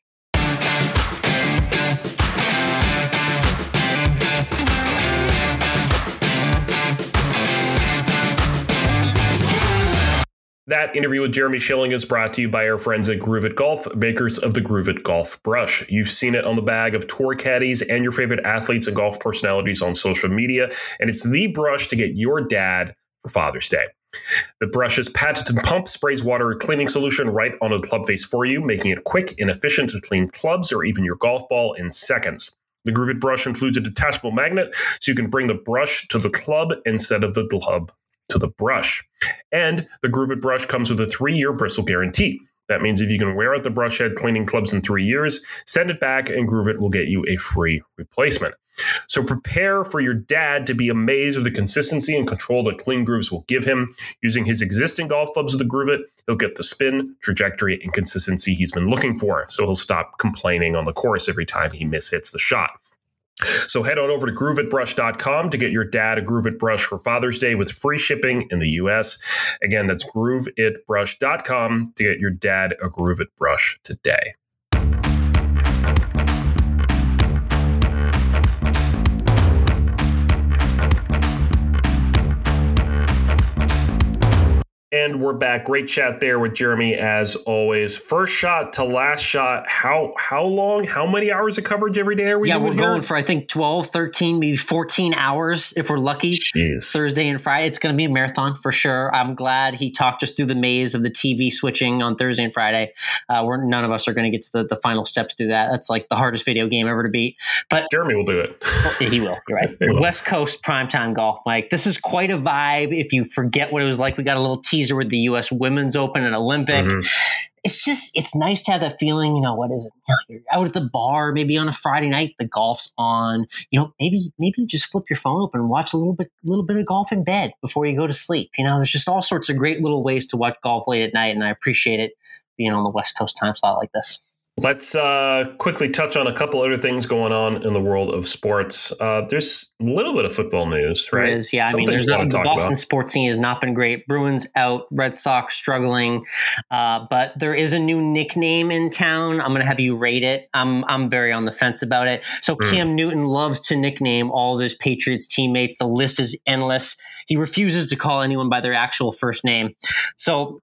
That interview with Jeremy Schilling is brought to you by our friends at Groove It Golf, makers of the Groove It Golf brush. You've seen it on the bag of tour caddies and your favorite athletes and golf personalities on social media, and it's the brush to get your dad for Father's Day. The brush's patented pump sprays water cleaning solution right onto the club face for you, making it quick and efficient to clean clubs or even your golf ball in seconds. The Groove It brush includes a detachable magnet, so you can bring the brush to the club instead of the club to the brush. And the Groove It brush comes with a three-year bristle guarantee. That means if you can wear out the brush head cleaning clubs in three years, send it back and Groove It will get you a free replacement. So prepare for your dad to be amazed with the consistency and control that Clean Grooves will give him. Using his existing golf clubs with the Groove It, he'll get the spin, trajectory, and consistency he's been looking for. So he'll stop complaining on the course every time he mishits the shot. So head on over to groove it brush dot com to get your dad a Groove It brush for Father's Day with free shipping in the U S. Again, that's groove it brush dot com to get your dad a Groove It brush today. And we're back. Great chat there with Jeremy, as always. First shot to last shot. How how long? How many hours of coverage every day are we yeah, doing? Yeah, we're here? going for, I think, twelve, thirteen, maybe fourteen hours if we're lucky. Jeez. Thursday and Friday. It's going to be a marathon for sure. I'm glad he talked us through the maze of the T V switching on Thursday and Friday. Uh, we're, none of us are going to get to the, the final steps through that. That's like the hardest video game ever to beat. But Jeremy will do it. Yeah, he will. You're right. Will. West Coast primetime golf, Mike. This is quite a vibe. If you forget what it was like, we got a little teaser with the U S Women's Open and Olympic. Mm-hmm. It's just, it's nice to have that feeling, you know, what is it? You're out at the bar, maybe on a Friday night, the golf's on, you know, maybe, maybe just flip your phone open and watch a little bit, a little bit of golf in bed before you go to sleep. You know, there's just all sorts of great little ways to watch golf late at night. And I appreciate it being on the West Coast time slot like this. Let's uh, quickly touch on a couple other things going on in the world of sports. Uh, there's a little bit of football news, right? There is, yeah. Some I mean, there's not, the Boston about. sports scene has not been great. Bruins out, Red Sox struggling, uh, but there is a new nickname in town. I'm going to have you rate it. I'm I'm very on the fence about it. So mm. Cam Newton loves to nickname all of his Patriots teammates. The list is endless. He refuses to call anyone by their actual first name. So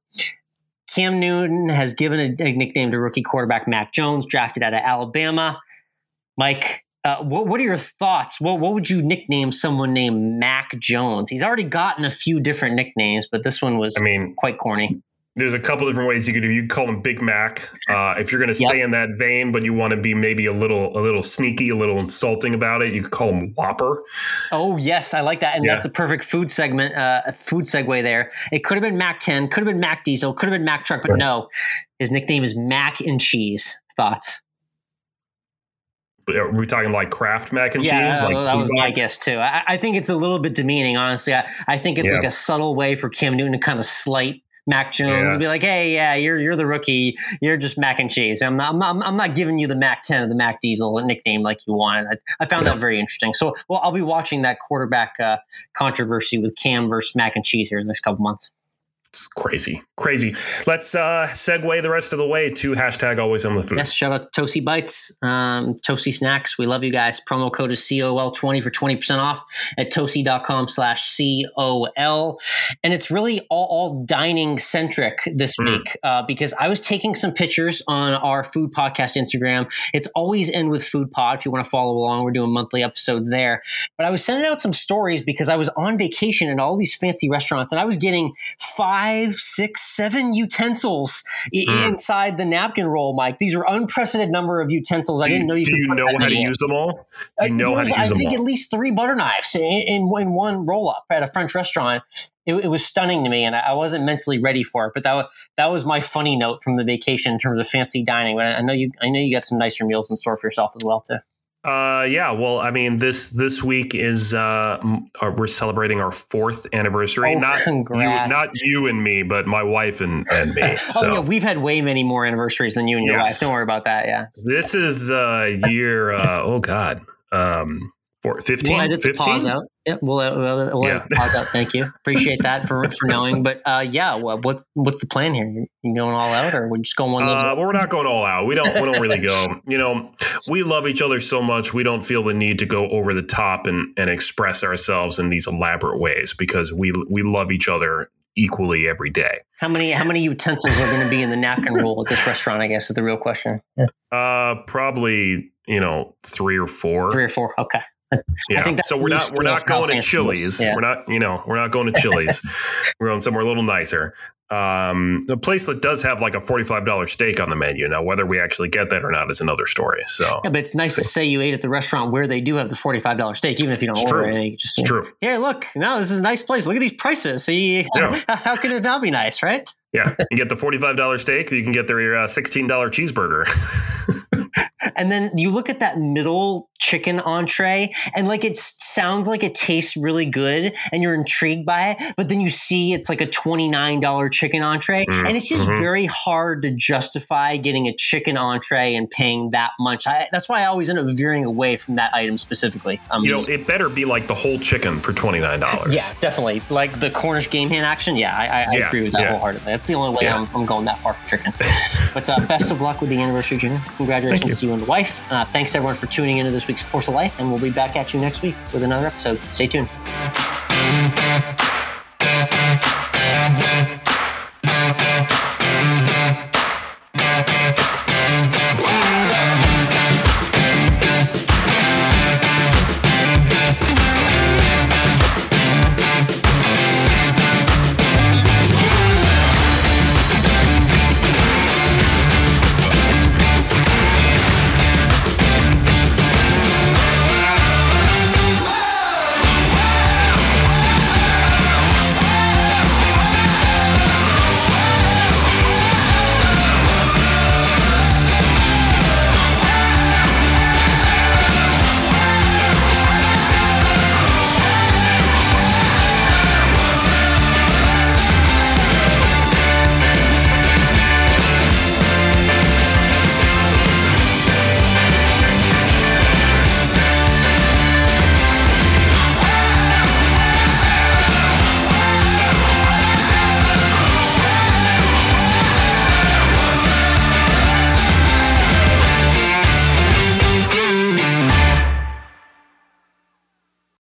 Cam Newton has given a, a nickname to rookie quarterback Mac Jones, drafted out of Alabama. Mike, uh, what, what are your thoughts? What, what would you nickname someone named Mac Jones? He's already gotten a few different nicknames, but this one was I mean, quite corny. There's a couple different ways you could do. You could call him Big Mac uh, if you're going to yep. stay in that vein, but you want to be maybe a little, a little sneaky, a little insulting about it. You could call him Whopper. Oh yes, I like that, and yeah. that's a perfect food segment, uh, a food segue there. It could have been Mac ten, could have been Mac Diesel, could have been Mac Truck, but right. no, his nickname is Mac and Cheese. Thoughts? Are we talking like Kraft mac and yeah, cheese? Yeah, like that was my guess too. I, I think it's a little bit demeaning, honestly. I, I think it's yeah. like a subtle way for Cam Newton to kind of slight Mac Jones, yeah. be like, hey, yeah, you're you're the rookie. You're just Mac and Cheese. I'm not, I'm not, I'm not giving you the Mac ten or the Mac Diesel nickname like you wanted. I, I found yeah. that very interesting. So, well, I'll be watching that quarterback uh, controversy with Cam versus Mac and Cheese here in the next couple months. It's crazy, crazy. Let's uh, segue the rest of the way to hashtag always on the food. Yes, shout out to Toasty Bites, um, Toasty Snacks. We love you guys. Promo code is C O L twenty for twenty percent off at toasty.com slash C O L. And it's really all, all dining centric this mm. week uh, because I was taking some pictures on our food podcast Instagram. It's always End with Food Pod if you want to follow along. We're doing monthly episodes there. But I was sending out some stories because I was on vacation in all these fancy restaurants and I was getting five five, six, seven utensils mm. inside the napkin roll, Mike. These are unprecedented number of utensils. Do I didn't know you do could you put know that how to in. use them all? Do you know uh, how to use I them all? I think at least three butter knives in, in, in one roll up at a French restaurant. It, it was stunning to me, and I wasn't mentally ready for it. But that that was my funny note from the vacation in terms of fancy dining. But I know you I know you got some nicer meals in store for yourself as well too. Uh, yeah. Well, I mean, this this week is uh, we're celebrating our fourth anniversary. Oh, not congrats. you, not you and me, but my wife and, and me. So. Oh yeah, we've had way many more anniversaries than you and your yes. wife. Don't worry about that. Yeah, this is uh, year. Uh, oh God. Um, For fifteen, we'll edit the pause out. Yeah, we'll, we'll, we'll yeah. edit the pause out. Thank you. Appreciate that for, for knowing. But uh, yeah, well, what what's the plan here? You going all out, or we're just going one level? Uh, well, we're not going all out. We don't. We don't really go. You know, we love each other so much. We don't feel the need to go over the top and, and express ourselves in these elaborate ways because we we love each other equally every day. How many how many utensils are going to be in the napkin roll at this restaurant? I guess is the real question. Yeah. Uh, probably you know three or four. Three or four. Okay. Yeah. I think so we're not we're not going to Chili's. Yeah. We're not you know we're not going to Chili's. We're going somewhere a little nicer. Um, a place that does have like a forty-five dollars steak on the menu. Now, whether we actually get that or not is another story. So, yeah, but it's nice to say you ate at the restaurant where they do have the forty-five dollars steak, even if you don't it's order true. it. You just, it's true. Yeah, look, no, this is a nice place. Look at these prices. So you, yeah. How can it not be nice, right? Yeah, you get the forty-five dollars steak, or you can get their uh, sixteen dollars cheeseburger. And then you look at that middle chicken entree and like it sounds like it tastes really good and you're intrigued by it. But then you see it's like a twenty-nine dollars chicken entree. Mm-hmm. And it's just mm-hmm. very hard to justify getting a chicken entree and paying that much. I, that's why I always end up veering away from that item specifically. Um, you know, it better be like the whole chicken for twenty-nine dollars. Yeah, definitely. Like the Cornish game hand action. Yeah, I, I, yeah, I agree with that yeah. wholeheartedly. That's the only way yeah. I'm, I'm going that far for chicken. But uh, best of luck with the anniversary, Junior. Congratulations you. to you and the wife. Uh, thanks everyone for tuning into this week's Course of Life, and we'll be back at you next week with another episode. Stay tuned.